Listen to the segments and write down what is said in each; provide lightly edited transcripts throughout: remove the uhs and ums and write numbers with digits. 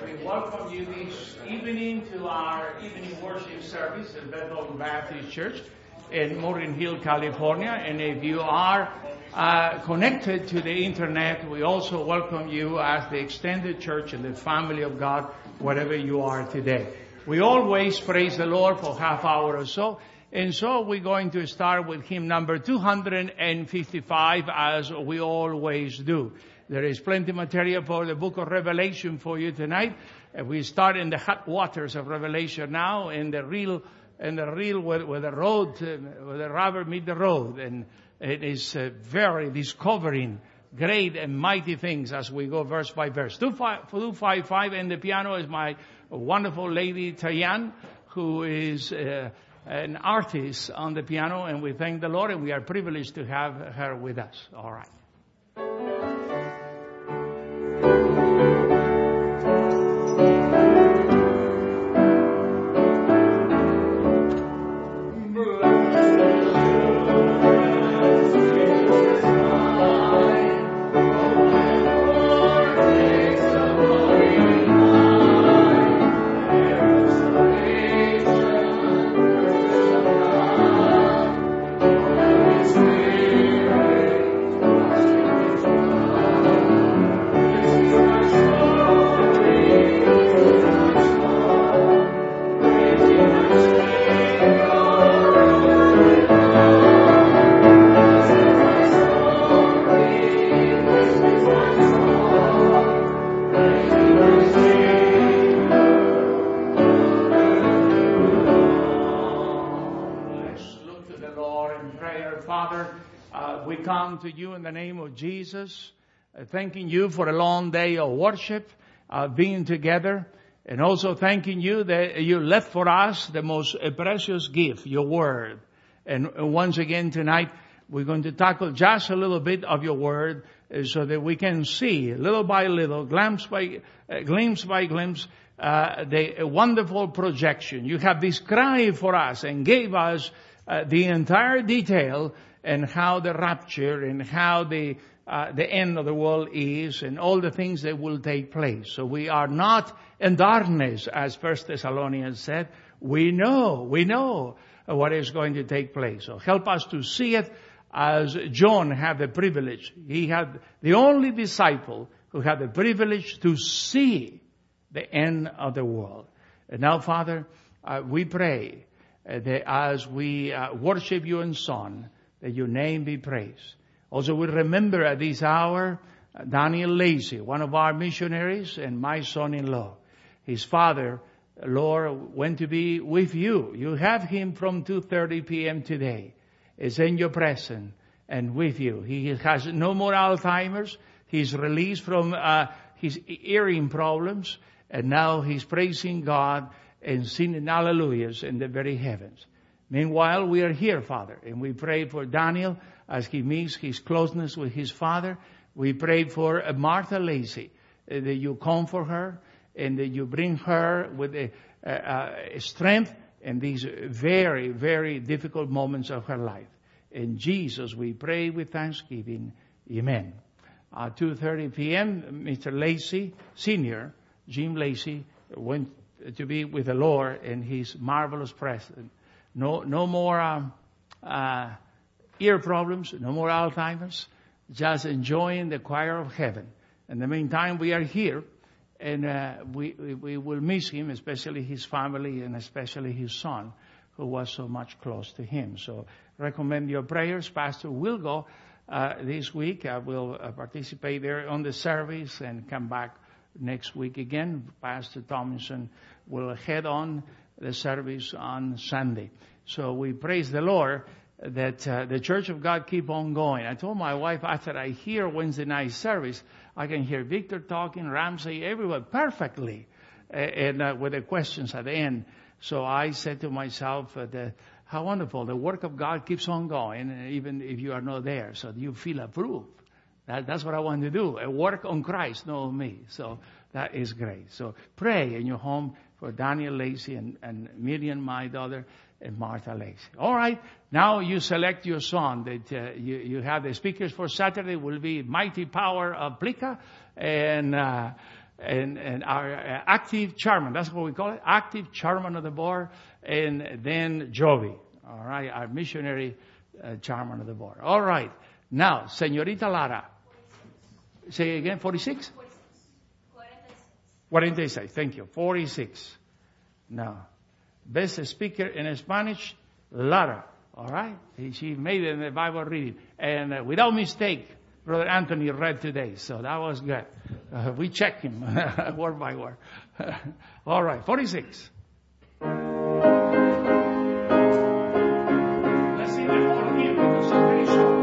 We welcome you this evening to our evening worship service at Bethel Baptist Church in Morgan Hill, California. And if you are connected to the internet, we also welcome you as the extended church and the family of God, wherever you are today. We always praise the Lord for half hour or so. And so we're going to start with hymn number 255, as we always do. There is plenty of material for the book of Revelation for you tonight. We start in the hot waters of Revelation now, in the real where the road, where the rubber meet the road. And it is very discovering great and mighty things as we go verse by verse. 255, and the piano is my wonderful lady, Tayan, who is an artist on the piano, and we thank the Lord, and we are privileged to have her with us. All right. To you in the name of Jesus, thanking you for a long day of worship, being together, and also thanking you that you left for us the most precious gift, your word. And once again tonight, we're going to tackle just a little bit of your word so that we can see little by little, glimpse by glimpse, the wonderful projection you have described for us and gave us the entire detail and how the rapture and how the end of the world is and all the things that will take place. So we are not in darkness, as 1 Thessalonians said. We know what is going to take place. So help us to see it as John had the privilege. He had the only disciple who had the privilege to see the end of the world. And now, Father, we pray that as we worship you in song, that your name be praised. Also, we remember at this hour Daniel Lacey, one of our missionaries and my son-in-law. His father, Lord, went to be with you. You have him from 2:30 p.m. today. It's in your presence and with you. He has no more Alzheimer's. He's released from his hearing problems, and now he's praising God and singing hallelujahs in the very heavens. Meanwhile, we are here, Father, and we pray for Daniel as he meets his closeness with his father. We pray for Martha Lacey, that you comfort her and that you bring her with strength in these very, very difficult moments of her life. In Jesus, we pray with thanksgiving. Amen. 2:30 p.m., Mr. Lacey, Senior, Jim Lacey, went to be with the Lord in his marvelous presence. No more ear problems, no more Alzheimer's, just enjoying the choir of heaven. In the meantime, we are here, and we will miss him, especially his family and especially his son, who was so much close to him. So recommend your prayers. Pastor will go this week. I will participate there on the service and come back next week again. Pastor Tomlinson will head on the service on Sunday. So we praise the Lord that the Church of God keep on going. I told my wife after I hear Wednesday night service, I can hear Victor talking, Ramsey, everyone perfectly, and with the questions at the end. So I said to myself, how wonderful, the work of God keeps on going, even if you are not there. So you feel approved. That's what I want to do, a work on Christ, not on me. So that is great. So pray in your home for Daniel Lacey and Miriam, my daughter, and Martha Lacey. All right. Now you select your song that you have. The speakers for Saturday will be Mighty Power of Plica and and our active chairman, that's what we call it, active chairman of the board, and then Jovi, all right, our missionary chairman of the board. All right. Now, Señorita Lara. Say again, 46? 46. Thank you. 46. Now, best speaker in Spanish, Lara. All right? She made it in the Bible reading. And without mistake, Brother Anthony read today. So that was good. We checked him word by word. All right, 46. Let's sing that one again because it's very short.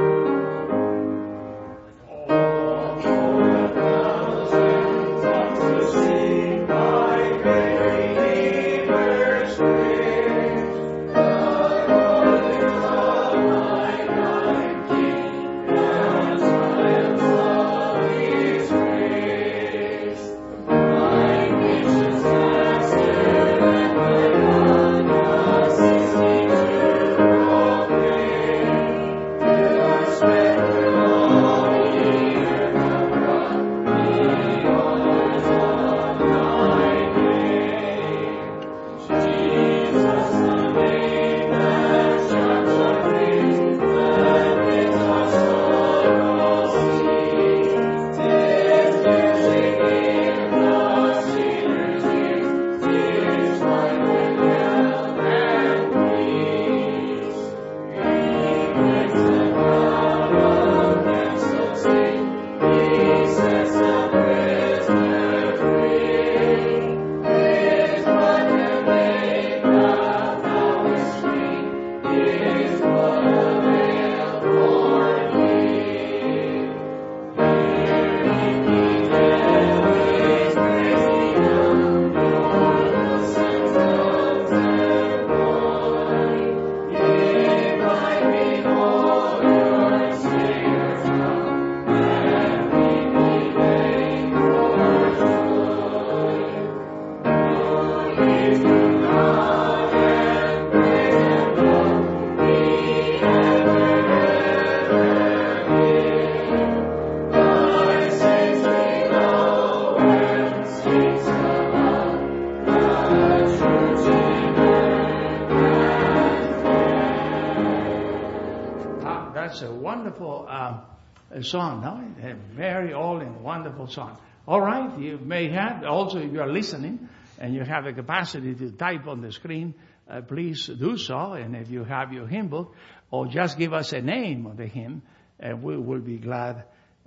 Song, no? A very old and wonderful song. All right, you may have, also if you are listening and you have the capacity to type on the screen, please do so. And if you have your hymn book, or just give us a name of the hymn, and we will be glad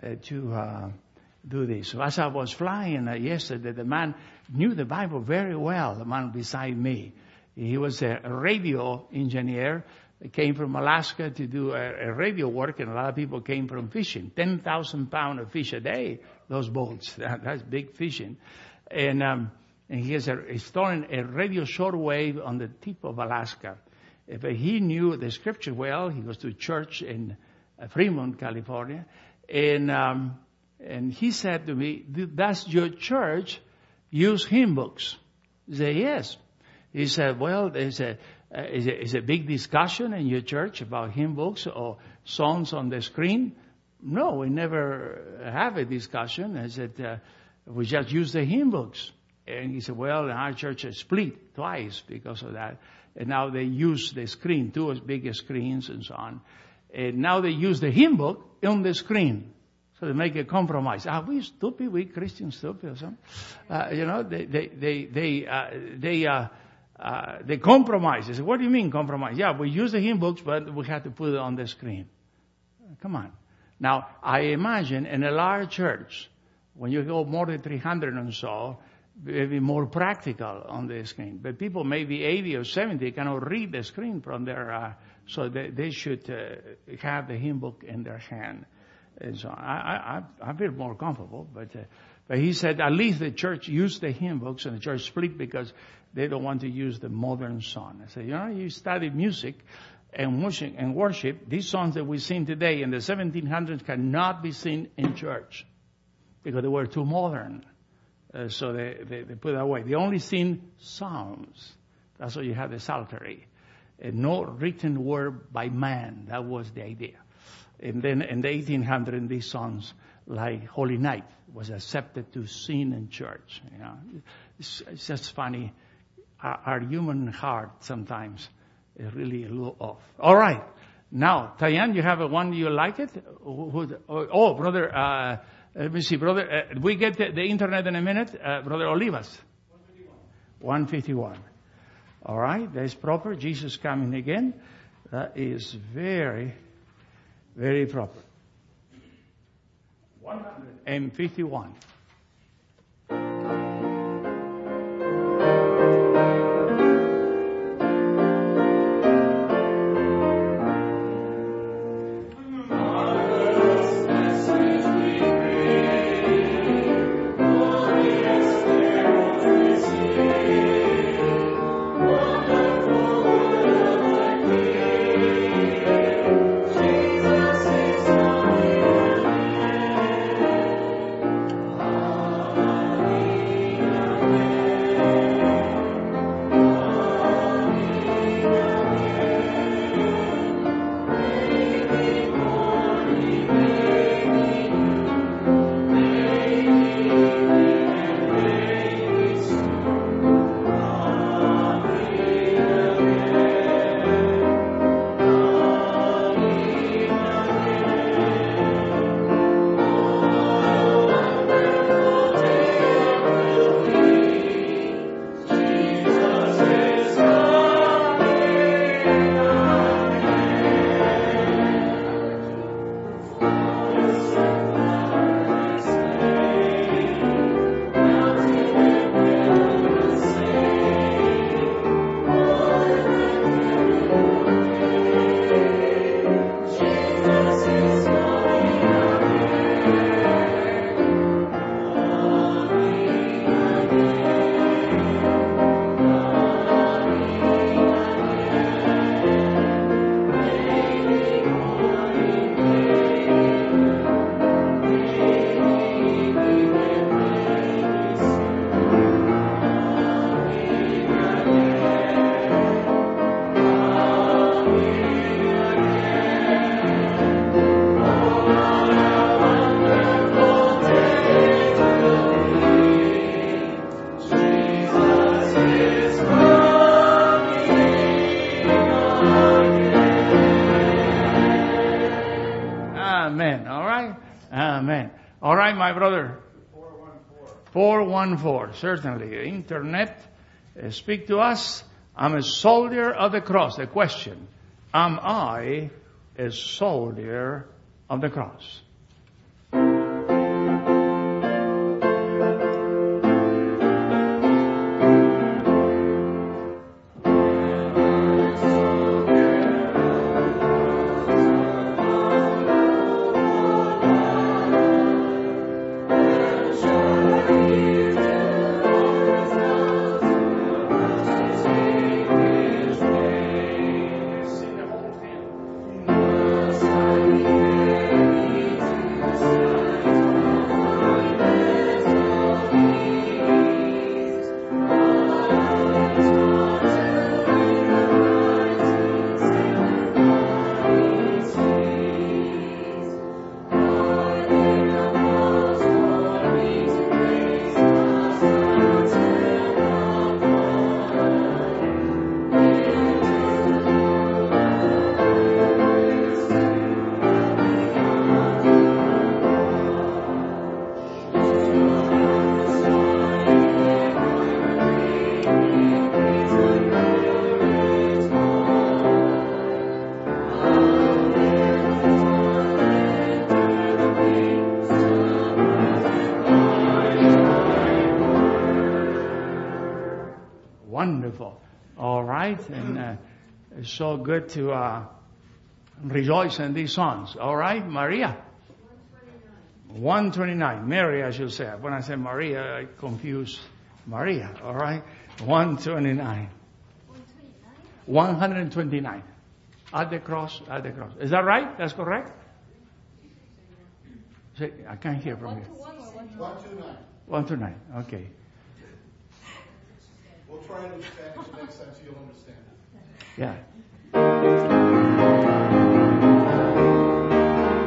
to do this. So as I was flying yesterday, the man knew the Bible very well, the man beside me. He was a radio engineer. They came from Alaska to do a radio work, and a lot of people came from fishing. 10,000 pounds of fish a day, those boats. That's big fishing. And he has storing a radio shortwave on the tip of Alaska. But he knew the scripture well. He goes to church in Fremont, California. And he said to me, does your church use hymn books? I said, yes. He said, well, there's is a big discussion in your church about hymn books or songs on the screen? No, we never have a discussion. I said, we just use the hymn books. And he said, well, our church is split twice because of that. And now they use the screen, two as big screens and so on. And now they use the hymn book on the screen. So they make a compromise. Are we stupid? We Christians stupid or something? They compromise. They say, what do you mean compromise? Yeah, we use the hymn books, but we have to put it on the screen. Come on. Now, I imagine in a large church, when you go more than 300 and so, maybe more practical on the screen. But people maybe 80 or 70 cannot read the screen from their, so they should have the hymn book in their hand. And so I feel more comfortable, but he said at least the church used the hymn books and the church split because they don't want to use the modern song. I said, you study music and worship, these songs that we sing today in the 1700s cannot be seen in church because they were too modern. So they put it away. They only sing psalms. That's why you have the Psaltery. No written word by man. That was the idea. And then in the 1800s, these songs like Holy Night was accepted to sing in church. You know, it's just funny. Our human heart sometimes is really a little off. All right. Now, Tayan, you have a one you like it? Oh, brother, let me see, brother. We get the internet in a minute. Brother Olivas. 151. All right. That is proper. Jesus coming again. That is very, very proper. 151. My brother. 414. Certainly. Internet. Speak to us. I'm a soldier of the cross. The question. Am I a soldier of the cross? Wonderful. All right. And it's so good to rejoice in these songs. All right, Maria. 129. Mary, I should say. When I say Maria, I confuse Maria. All right. 129. 129. At the cross, at the cross. Is that right? That's correct? Say, I can't hear from you. 129. 129. Okay. We'll try it in Spanish next time so you'll understand. Yeah.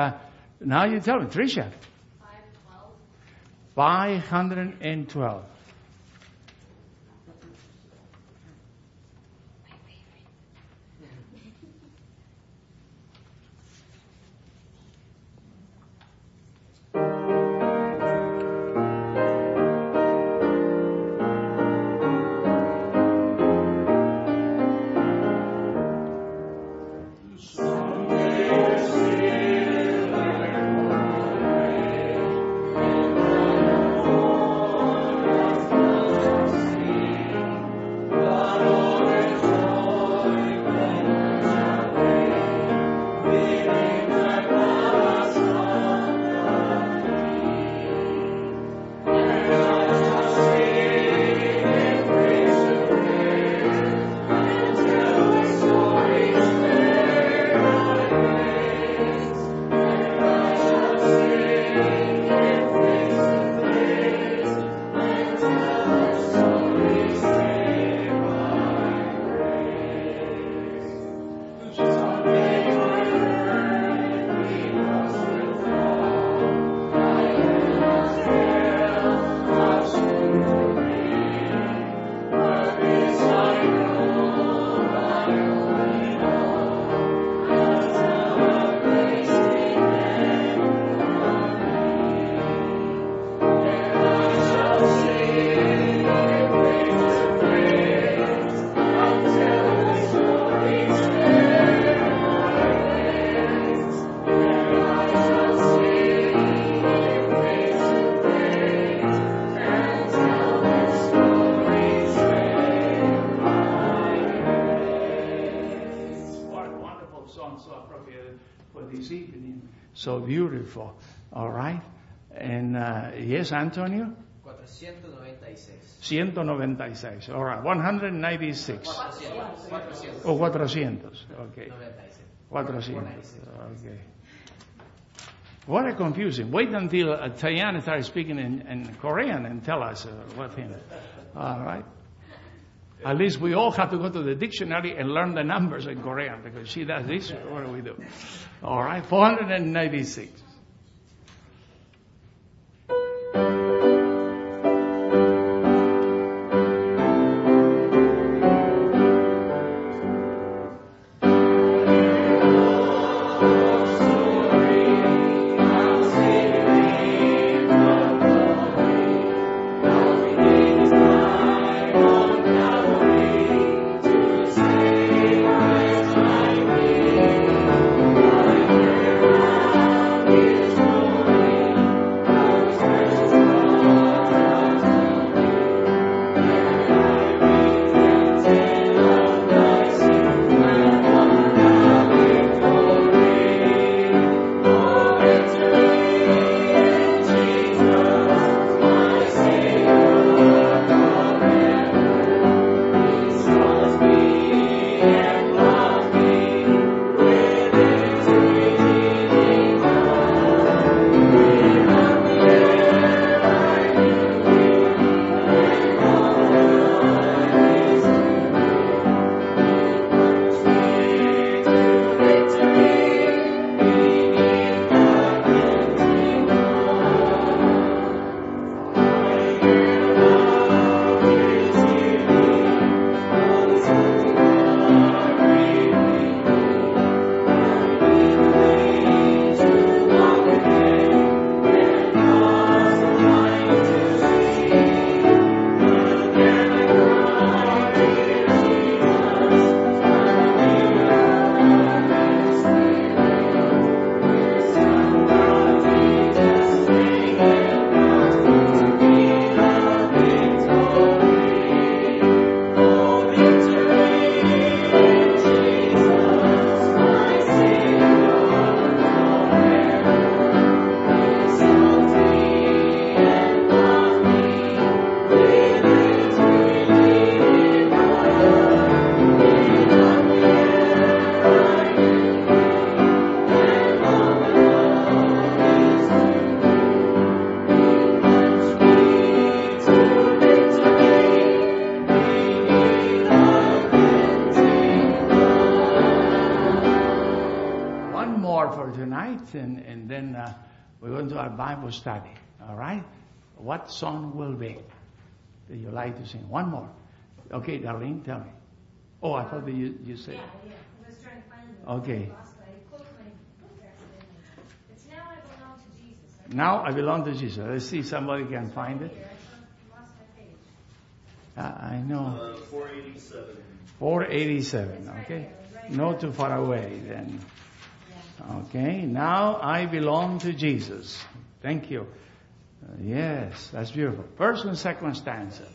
now you tell me, Tricia. 512. So beautiful. All right. And yes, Antonio? 496. 196. All right. 196. 400. Oh, 400. Okay. 96. 400. Okay. What a confusing. Wait until Tayana starts speaking in Korean and tell us what him. All right. At least we all have to go to the dictionary and learn the numbers in Korean because she does this. What do we do? All right. 496. Thank open to our Bible study. All right? What song will be that you like to sing? One more. Okay, Darlene, tell me. Oh, I thought that you said. Yeah. I was trying to find it. Okay. I closed my book accidentally. It's Now I Belong to Jesus. Now I belong to Jesus. Let's see if somebody can find it. I lost my page. I know. 487. 487. Okay. No too far away then. Okay. Now I belong to Jesus. Thank you. Yes, that's beautiful. First and second stanza.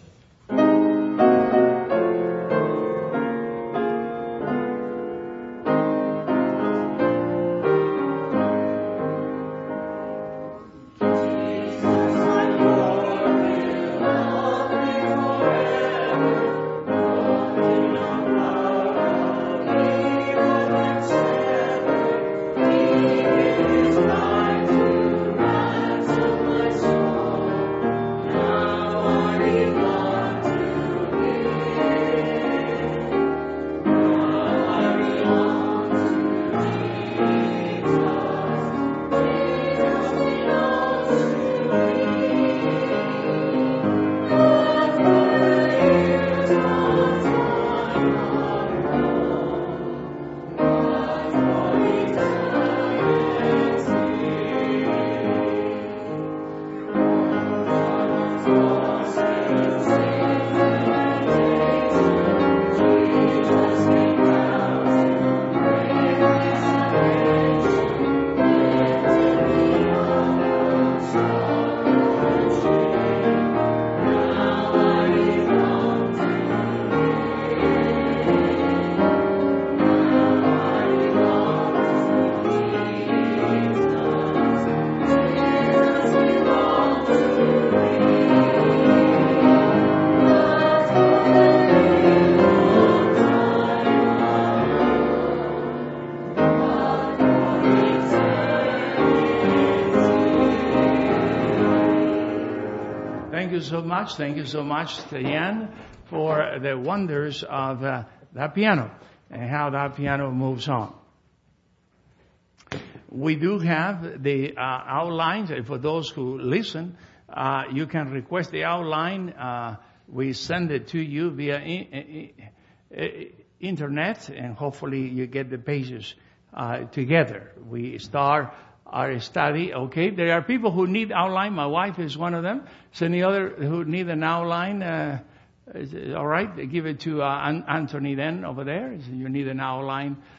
Thank you so much, Diane, for the wonders of that piano and how that piano moves on. We do have the outlines. For those who listen, you can request the outline. We send it to you via internet, and hopefully you get the pages together. We start our study. Okay, there are people who need outline. My wife is one of them. So any other who need an outline, all right, give it to Anthony then over there. You need an outline